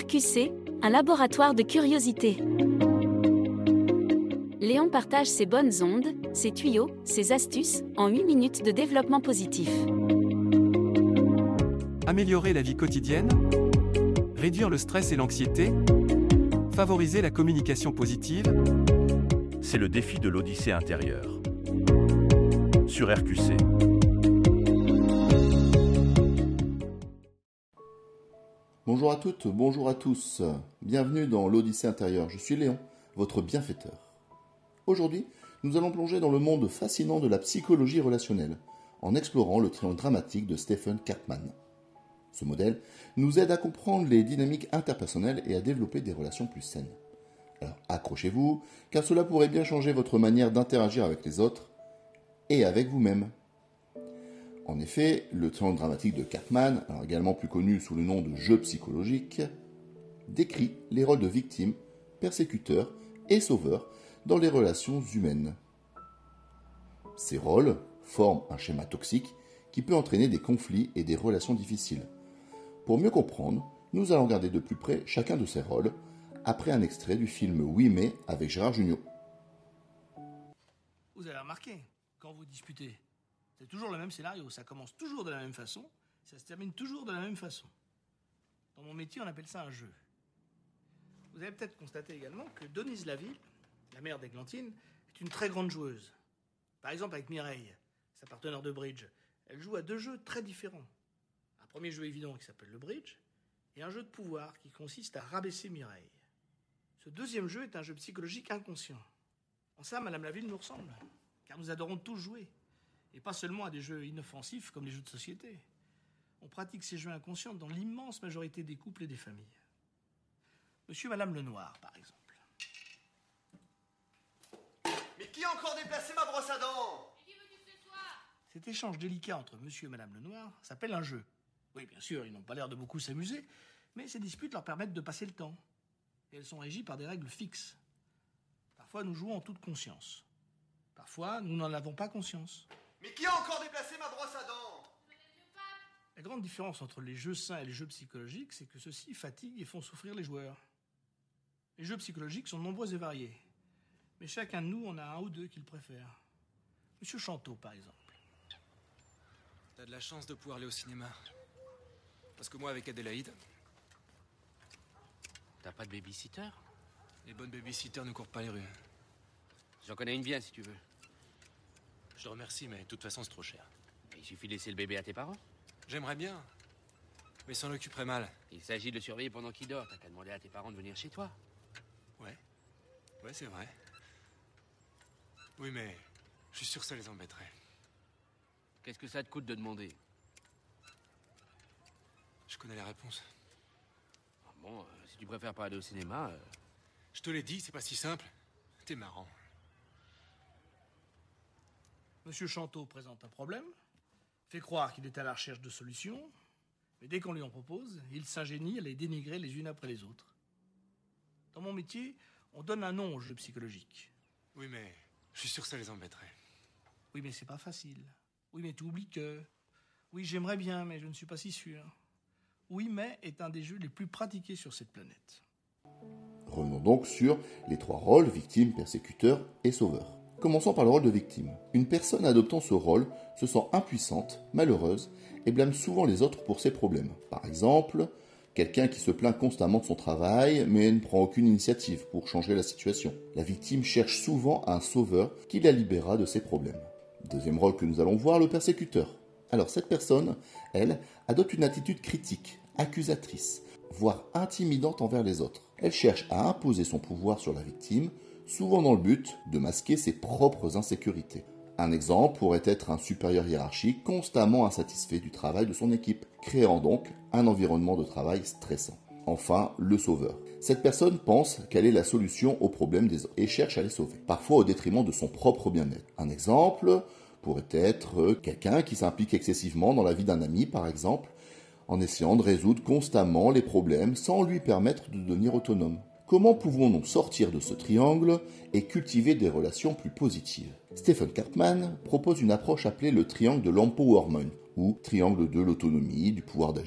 RQC, un laboratoire de curiosité. Léon partage ses bonnes ondes, ses tuyaux, ses astuces, en 8 minutes de développement positif. Améliorer la vie quotidienne, réduire le stress et l'anxiété, favoriser la communication positive. C'est le défi de l'Odyssée intérieure. Sur RQC. Bonjour à toutes, bonjour à tous. Bienvenue dans l'Odyssée intérieure. Je suis Léon, votre bienfaiteur. Aujourd'hui, nous allons plonger dans le monde fascinant de la psychologie relationnelle, en explorant le triangle dramatique de Stephen Karpman. Ce modèle nous aide à comprendre les dynamiques interpersonnelles et à développer des relations plus saines. Alors accrochez-vous, car cela pourrait bien changer votre manière d'interagir avec les autres et avec vous-même. En effet, le triangle dramatique de Karpman, alors également plus connu sous le nom de jeu psychologique, décrit les rôles de victime, persécuteur et sauveur dans les relations humaines. Ces rôles forment un schéma toxique qui peut entraîner des conflits et des relations difficiles. Pour mieux comprendre, nous allons regarder de plus près chacun de ces rôles après un extrait du film Oui mais avec Gérard Jugnot. Vous avez remarqué, quand vous disputez, c'est toujours le même scénario, ça commence toujours de la même façon, ça se termine toujours de la même façon. Dans mon métier, on appelle ça un jeu. Vous avez peut-être constaté également que Denise Laville, la mère d'Églantine, est une très grande joueuse. Par exemple avec Mireille, sa partenaire de bridge, elle joue à 2 jeux très différents. Un premier jeu évident qui s'appelle le bridge, et un jeu de pouvoir qui consiste à rabaisser Mireille. Ce deuxième jeu est un jeu psychologique inconscient. En ça, Madame Laville nous ressemble, car nous adorons tous jouer. Et pas seulement à des jeux inoffensifs comme les jeux de société. On pratique ces jeux inconscients dans l'immense majorité des couples et des familles. Monsieur et Madame Lenoir, par exemple. Mais qui a encore déplacé ma brosse à dents? Et qui veux-tu ce soir? Cet échange délicat entre Monsieur et Madame Lenoir s'appelle un jeu. Oui, bien sûr, ils n'ont pas l'air de beaucoup s'amuser, mais ces disputes leur permettent de passer le temps. Et elles sont régies par des règles fixes. Parfois, nous jouons en toute conscience. Parfois, nous n'en avons pas conscience. Mais qui a encore déplacé ma brosse à dents? La grande différence entre les jeux sains et les jeux psychologiques, c'est que ceux-ci fatiguent et font souffrir les joueurs. Les jeux psychologiques sont nombreux et variés, mais chacun de nous en a un ou deux qu'il préfère. Monsieur Chanteau, par exemple. T'as de la chance de pouvoir aller au cinéma. Parce que moi, avec Adélaïde... T'as pas de babysitter? Les bonnes babysitters ne courent pas les rues. J'en connais une bien, si tu veux. Je te remercie, mais de toute façon, c'est trop cher. Il suffit de laisser le bébé à tes parents. J'aimerais bien, mais s'en occuperait mal. Il s'agit de le surveiller pendant qu'il dort. T'as qu'à demander à tes parents de venir chez toi. Ouais, c'est vrai. Oui, mais je suis sûr que ça les embêterait. Qu'est-ce que ça te coûte de demander? Je connais la réponse. Bon, si tu préfères pas aller au cinéma... Je te l'ai dit, c'est pas si simple. T'es marrant. Monsieur Chanteau présente un problème, fait croire qu'il est à la recherche de solutions, mais dès qu'on lui en propose, il s'ingénie à les dénigrer les unes après les autres. Dans mon métier, on donne un nom aux jeux psychologiques. Oui, mais je suis sûr que ça les embêterait. Oui, mais c'est pas facile. Oui, mais tu oublies que... Oui, j'aimerais bien, mais je ne suis pas si sûr. Oui, mais est un des jeux les plus pratiqués sur cette planète. Revenons donc sur les 3 rôles, victime, persécuteur et sauveur. Commençons par le rôle de victime. Une personne adoptant ce rôle se sent impuissante, malheureuse et blâme souvent les autres pour ses problèmes. Par exemple, quelqu'un qui se plaint constamment de son travail mais ne prend aucune initiative pour changer la situation. La victime cherche souvent un sauveur qui la libérera de ses problèmes. Deuxième rôle que nous allons voir, le persécuteur. Alors cette personne, elle, adopte une attitude critique, accusatrice, voire intimidante envers les autres. Elle cherche à imposer son pouvoir sur la victime, souvent dans le but de masquer ses propres insécurités. Un exemple pourrait être un supérieur hiérarchique constamment insatisfait du travail de son équipe, créant donc un environnement de travail stressant. Enfin, le sauveur. Cette personne pense qu'elle est la solution aux problèmes des autres et cherche à les sauver, parfois au détriment de son propre bien-être. Un exemple pourrait être quelqu'un qui s'implique excessivement dans la vie d'un ami, par exemple, en essayant de résoudre constamment les problèmes sans lui permettre de devenir autonome. Comment pouvons-nous sortir de ce triangle et cultiver des relations plus positives? Stephen Karpman propose une approche appelée le triangle de l'empowerment, ou triangle de l'autonomie, du pouvoir d'agir.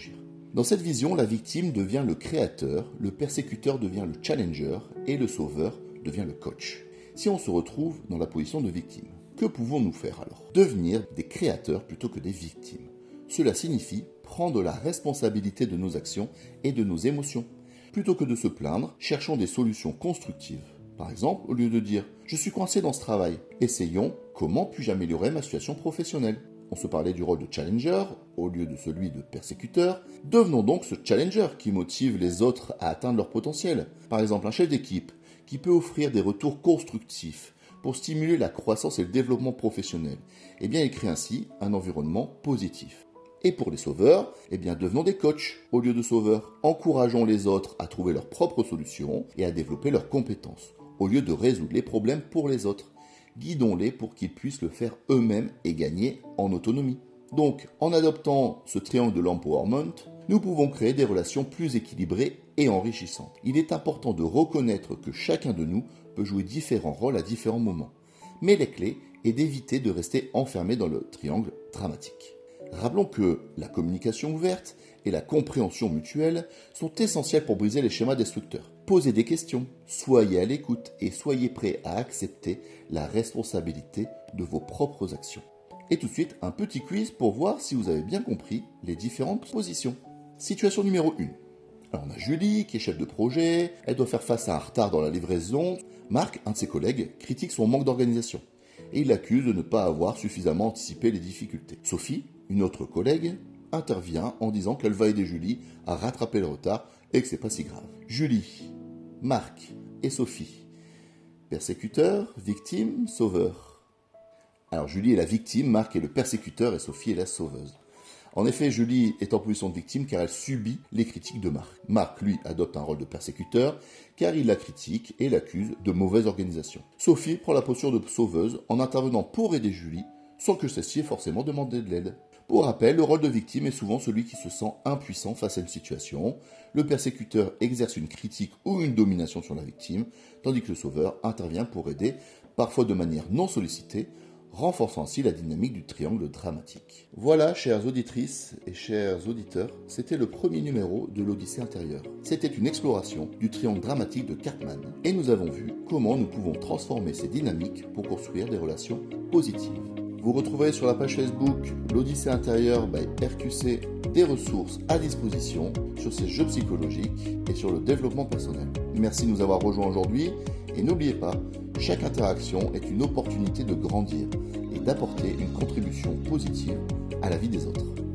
Dans cette vision, la victime devient le créateur, le persécuteur devient le challenger et le sauveur devient le coach. Si on se retrouve dans la position de victime, que pouvons-nous faire alors? Devenir des créateurs plutôt que des victimes. Cela signifie prendre la responsabilité de nos actions et de nos émotions. Plutôt que de se plaindre, cherchons des solutions constructives. Par exemple, au lieu de dire « je suis coincé dans ce travail », essayons « comment puis-je améliorer ma situation professionnelle ?» On se parlait du rôle de challenger au lieu de celui de persécuteur. Devenons donc ce challenger qui motive les autres à atteindre leur potentiel. Par exemple, un chef d'équipe qui peut offrir des retours constructifs pour stimuler la croissance et le développement professionnel. Eh bien, il crée ainsi un environnement positif. Et pour les sauveurs, eh bien, devenons des coachs au lieu de sauveurs. Encourageons les autres à trouver leurs propres solutions et à développer leurs compétences, au lieu de résoudre les problèmes pour les autres. Guidons-les pour qu'ils puissent le faire eux-mêmes et gagner en autonomie. Donc, en adoptant ce triangle de l'empowerment, nous pouvons créer des relations plus équilibrées et enrichissantes. Il est important de reconnaître que chacun de nous peut jouer différents rôles à différents moments. Mais la clé est d'éviter de rester enfermé dans le triangle dramatique. Rappelons que la communication ouverte et la compréhension mutuelle sont essentielles pour briser les schémas destructeurs. Posez des questions, soyez à l'écoute et soyez prêts à accepter la responsabilité de vos propres actions. Et tout de suite, un petit quiz pour voir si vous avez bien compris les différentes positions. Situation numéro 1. Alors on a Julie qui est chef de projet, elle doit faire face à un retard dans la livraison. Marc, un de ses collègues, critique son manque d'organisation et il l'accuse de ne pas avoir suffisamment anticipé les difficultés. Sophie, une autre collègue, intervient en disant qu'elle va aider Julie à rattraper le retard et que c'est pas si grave. Julie, Marc et Sophie. Persécuteur, victime, sauveur. Alors Julie est la victime, Marc est le persécuteur et Sophie est la sauveuse. En effet, Julie est en position de victime car elle subit les critiques de Marc. Marc, lui, adopte un rôle de persécuteur car il la critique et l'accuse de mauvaise organisation. Sophie prend la posture de sauveuse en intervenant pour aider Julie sans que celle-ci ait forcément demandé de l'aide. Pour rappel, le rôle de victime est souvent celui qui se sent impuissant face à une situation. Le persécuteur exerce une critique ou une domination sur la victime, tandis que le sauveur intervient pour aider, parfois de manière non sollicitée, renforçant ainsi la dynamique du triangle dramatique. Voilà, chères auditrices et chers auditeurs, c'était le premier numéro de l'Odyssée intérieure. C'était une exploration du triangle dramatique de Cartman, et nous avons vu comment nous pouvons transformer ces dynamiques pour construire des relations positives. Vous retrouverez sur la page Facebook l'Odyssée intérieure by RQC des ressources à disposition sur ces jeux psychologiques et sur le développement personnel. Merci de nous avoir rejoints aujourd'hui et n'oubliez pas, chaque interaction est une opportunité de grandir et d'apporter une contribution positive à la vie des autres.